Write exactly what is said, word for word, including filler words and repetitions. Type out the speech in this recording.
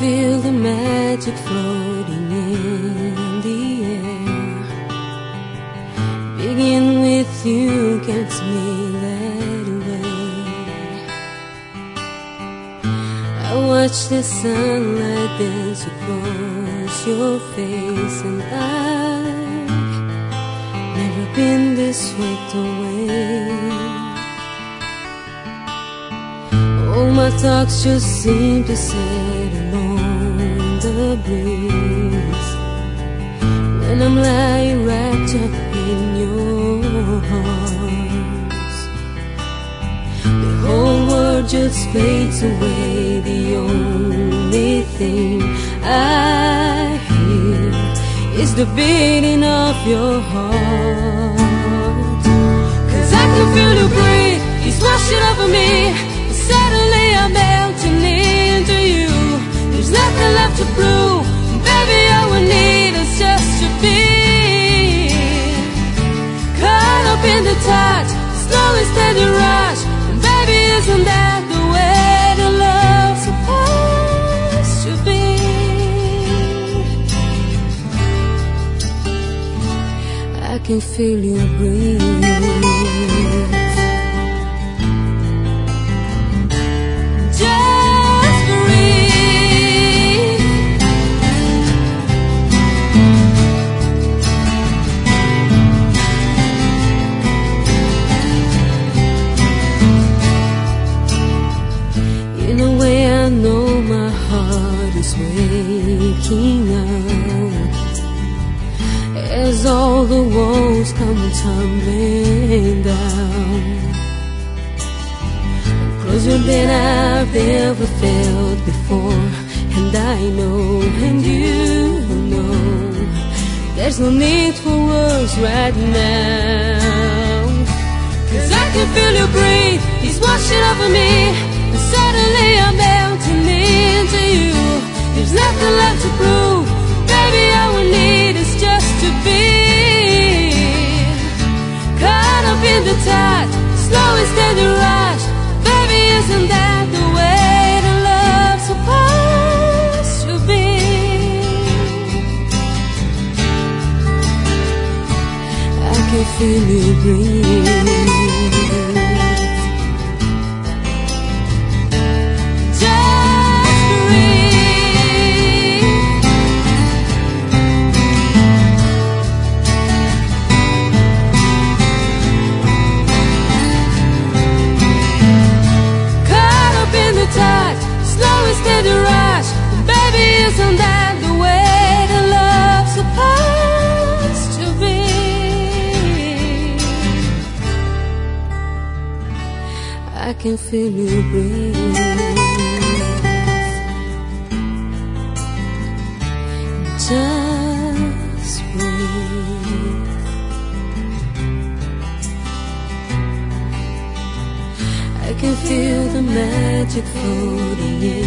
feel the magic floating in the air. Begin with you, gets me that way. I watch the sunlight dance across your face, and I've never been this swept away. All my thoughts just seem to set along the breeze when I'm lying wrapped up in your arms. The whole world just fades away. The only thing I hear is the beating of your heart. 'Cause I can feel you breathe, he's washing over me. Suddenly I'm melting into you. There's nothing left to prove. Baby, all we need is just to be caught up in the touch, slow and steady rush. And baby, isn't that the way the love's supposed to be? I can feel you breathe. In a way I know my heart is waking up as all the walls come tumbling down. Closer than I've ever felt before, and I know, and you know, there's no need for words right now. 'Cause I can feel you breathe, he's washing over me. And suddenly I'm melting into you. There's nothing left to prove. Baby, all we need is just to be caught up in the touch, slow and steady rush. Baby, isn't that the way the love's supposed to be? I can feel you breathe. Steady rush, baby, isn't that the way the love's supposed to be? I can feel you breathe. Just breathe. I can feel the magic floating in